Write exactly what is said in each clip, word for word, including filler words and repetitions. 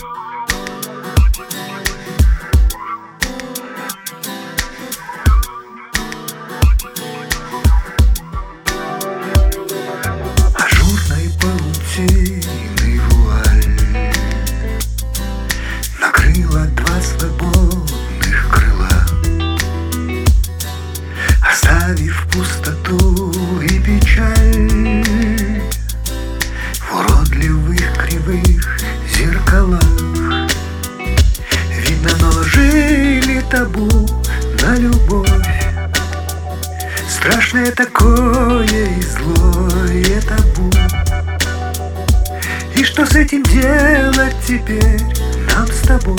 Ажурной паутиной вуаль накрыла два свободных крыла, оставив пустоту и печаль в уродливых кривых зеркалах. Видно, наложили табу на любовь, страшное такое и злое табу. И что с этим делать теперь нам с тобой?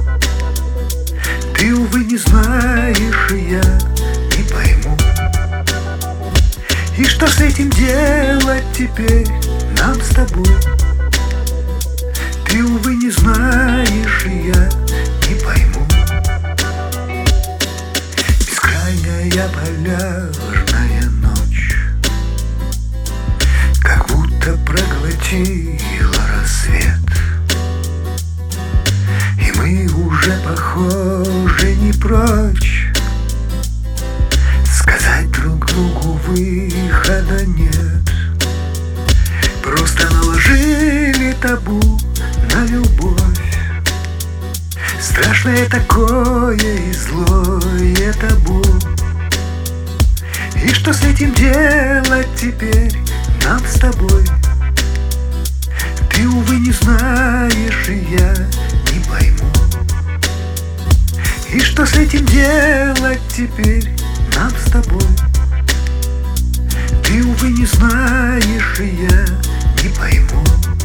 Ты, увы, не знаешь, и я не пойму. И что с этим делать теперь нам с тобой? Ты, увы, не знаешь, и я не пойму. Бескрайняя полярная ночь как будто проглотила рассвет, и мы уже, похоже, не прочь сказать друг другу: выхода нет. Просто наложили табу на любовь, страшное такое и злое табу. И что с этим делать теперь нам с тобой? Ты, увы, не знаешь, и я не пойму. И что с этим делать теперь нам с тобой? Ты, увы, не знаешь, и я не пойму.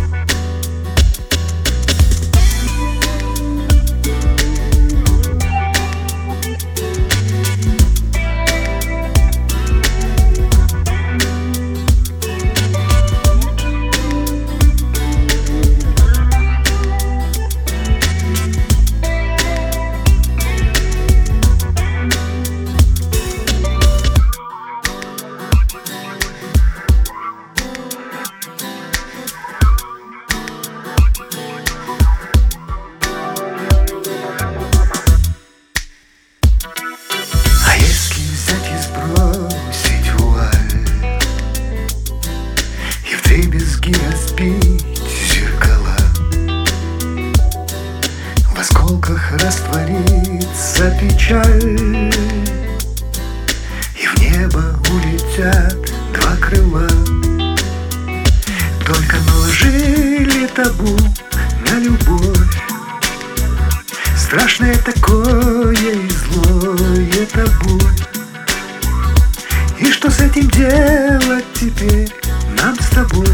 Вдребезги разбить зеркала, в осколках растворится печаль, и в небо улетят два крыла. Только наложили табу на любовь, страшное такое и злое табу. И что с этим делать теперь нам с тобой?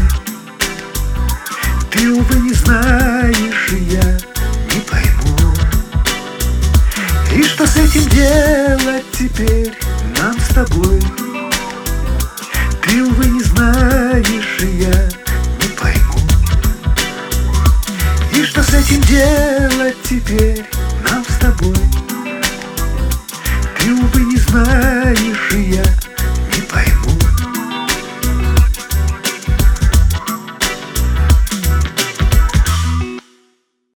Ты, увы, не знаешь, и я не пойму. И что с этим делать теперь нам с тобой? Ты, увы, не знаешь, и я не пойму. И что с этим делать теперь нам с тобой? Ты, увы, не знаешь, и я